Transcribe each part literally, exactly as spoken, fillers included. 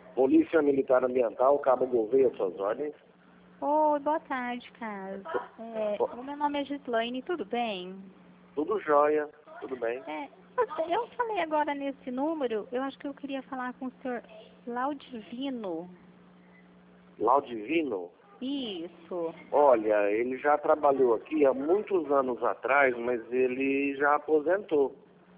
Polícia Militar Ambiental, Cabo Gouveia, suas ordens. Oi, boa tarde, Carlos. É, o meu nome é Gislaine, tudo bem? Tudo jóia, tudo bem. É, você- eu falei agora nesse número, eu acho que eu queria falar com o senhor Laudivino. Laudivino? Isso. Olha, ele já trabalhou aqui há muitos anos atrás, mas ele já aposentou.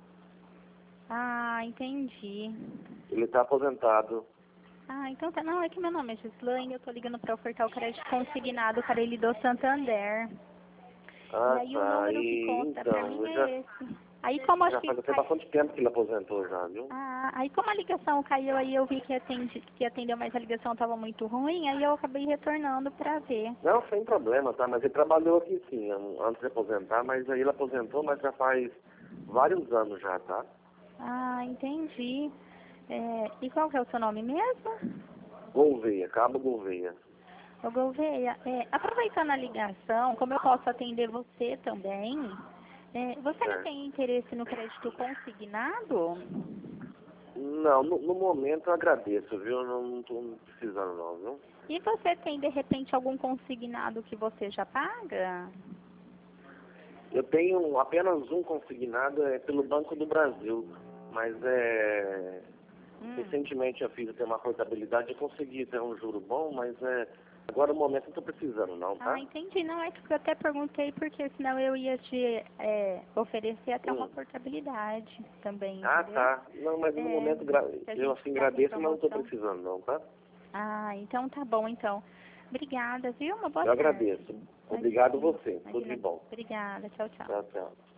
Ah, entendi. Ele está aposentado. Ah, então tá. Não, é que meu nome é Gislaine, eu tô ligando para ofertar o crédito consignado para ele do Santander. Ah, E aí o tá. número que E, conta para mim então, já, é esse. Aí como acho já que faz até cai- bastante tempo que ele aposentou já, viu? ah, aí como a ligação caiu, aí eu vi que, atendi, que atendeu, mas a ligação estava muito ruim, aí eu acabei retornando para ver. Não, sem problema, tá? Mas ele trabalhou aqui sim, antes de aposentar, mas aí ele aposentou, mas já faz vários anos já, tá? Ah, entendi. É, e qual que é o seu nome mesmo? Gouveia, Cabo Gouveia. Ô Gouveia, é, aproveitando a ligação, como eu posso atender você também, é, você não Certo. tem interesse no crédito consignado? Não, no, no momento eu agradeço, viu? Eu não estou precisando não, viu? E você tem, de repente, algum consignado que você já paga? Eu tenho apenas um consignado é, pelo Banco do Brasil, mas é... Hum. Recentemente eu fiz até uma portabilidade e consegui ter um juro bom, mas é... Agora no momento não estou precisando não, tá? Ah, entendi. Não, é que eu até perguntei porque senão eu ia te é, oferecer até uma Hum. portabilidade também, Ah, entendeu? tá. Não, mas no É, momento gra... que a eu gente assim tá com agradeço, mas não estou promoção. precisando não, tá? Ah, então tá bom, então. Obrigada, viu? Uma boa Eu tarde. agradeço. Obrigado Imagina, você. Tudo de imagina. bom. Obrigada. Tchau, tchau. Tchau, tchau.